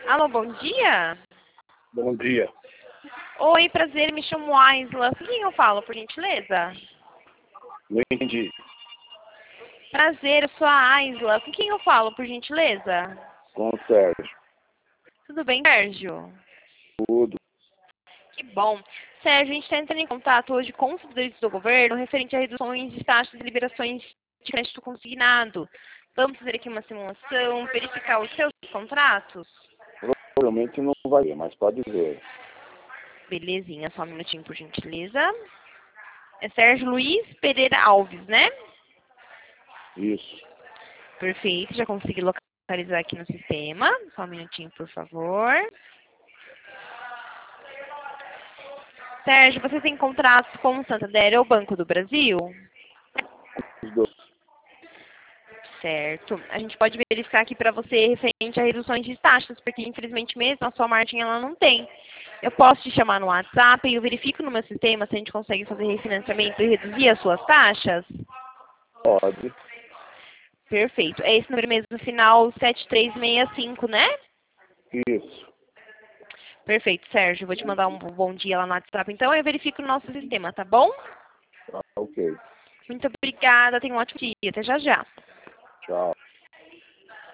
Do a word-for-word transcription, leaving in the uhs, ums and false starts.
Alô, bom dia? Bom dia. Oi, prazer, me chamo Aisla. Com quem eu falo, por gentileza? Não entendi. Prazer, eu sou a Aisla. Com quem eu falo, por gentileza? Com o Sérgio. Tudo bem, Sérgio? Tudo. Que bom. Sérgio, a gente está entrando em contato hoje com os servidores do governo referente a reduções de taxas e liberações de crédito consignado. Vamos fazer aqui uma simulação, verificar os seus contratos? Provavelmente não vai ver, mas pode ver. Belezinha, só um minutinho, por gentileza. É Sérgio Luiz Pereira Alves, né? Isso. Perfeito, já consegui localizar aqui no sistema. Só um minutinho, por favor. Sérgio, você tem contratos com o Santander ou Banco do Brasil? Os dois. Certo. A gente pode verificar aqui para você referente a reduções de taxas, porque infelizmente mesmo a sua margem ela não tem. Eu posso te chamar no WhatsApp e eu verifico no meu sistema se a gente consegue fazer refinanciamento e reduzir as suas taxas? Pode. Perfeito. É esse número mesmo, final sete três seis cinco, né? Isso. Perfeito, Sérgio. Vou te mandar um bom dia lá no WhatsApp, então eu verifico no nosso sistema, tá bom? Tá, ok. Muito obrigada, tenha um ótimo dia. Até já já. Tchau.